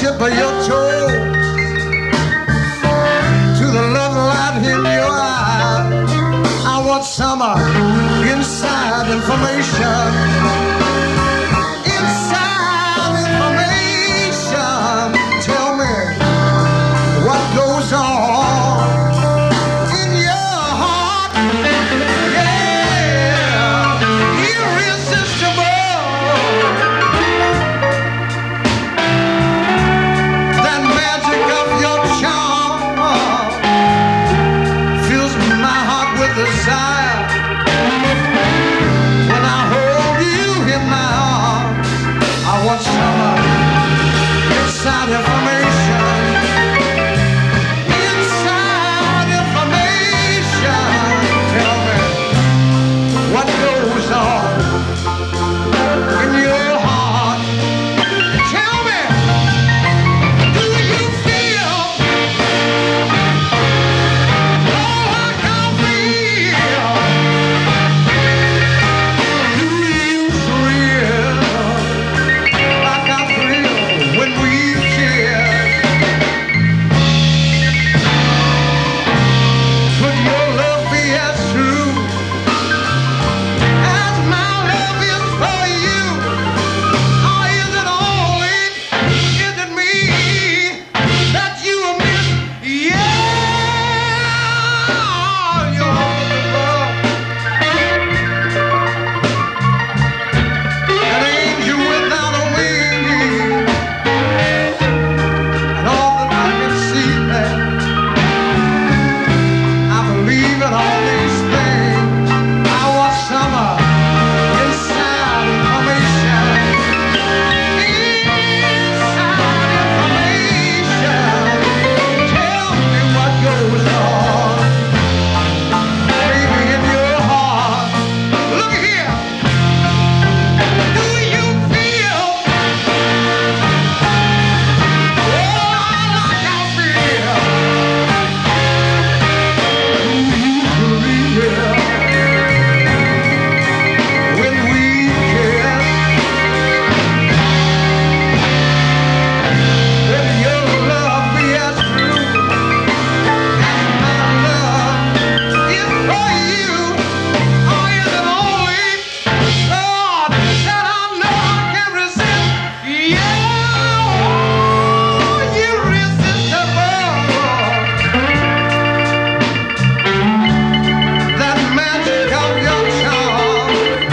tip of your toes to the love light in your eye. I want summer inside information. Inside information. Tell me what goes on in your heart. Yeah, irresistible. That magic of your charm fills my heart with desire. When I hold you in my arms, I want summer inside information. Inside information. Tell me what goes on in your heart. Tell me, do you feel like I feel? Do you thrill like I thrill when we kiss? Could your love be as true as my love is for you? Or is it only, is it me that you miss? Yeah, you're an angel without a wing, and all that I can see there, I believe in all these things. I want summer inside information. Inside information. Tell me what goes on, baby, in your heart. Look here. Do you feel like I feel? When we kiss, let your love be as true as my love is for you. Or is it only, Lord, that I know I can resist? Yeah, irresistible. That magic of your charm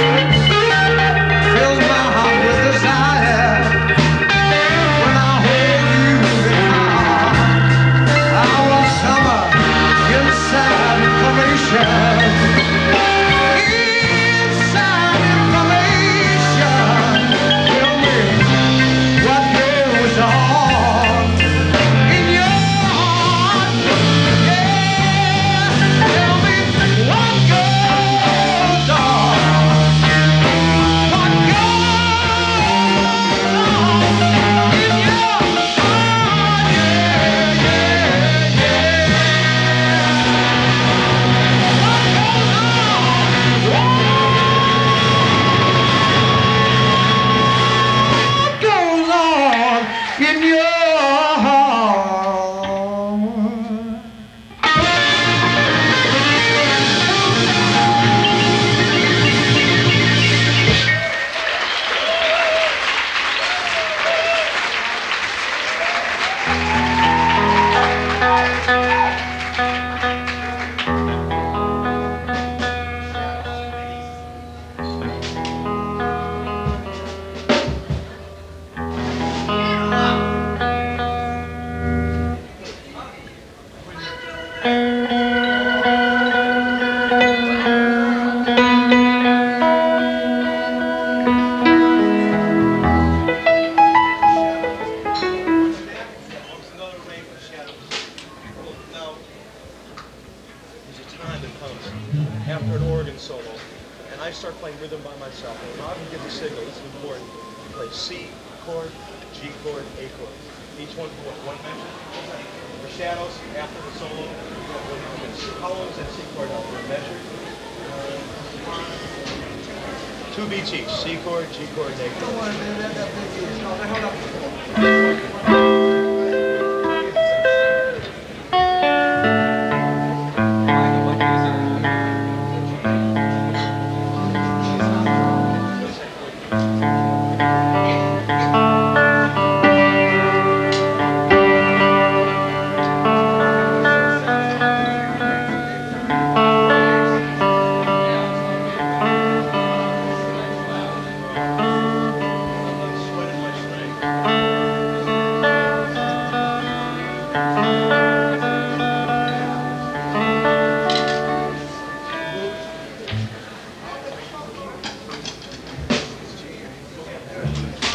fills my heart with desire. When I hold you in my arms, I want summer inside information. Inside information. Tell me what goes on in your heart. Yeah, tell me what goes on. What goes on in your heart. Yeah, yeah, what goes on in your heart. After an organ solo, and I start playing rhythm by myself. And I'll get the signal. This is important. You play C chord, G chord, A chord. Each one for one measure. For shadows, after the solo, it's columns and C chord out for a measure. 2 beats each. C chord, G chord, and A chord. Thank you.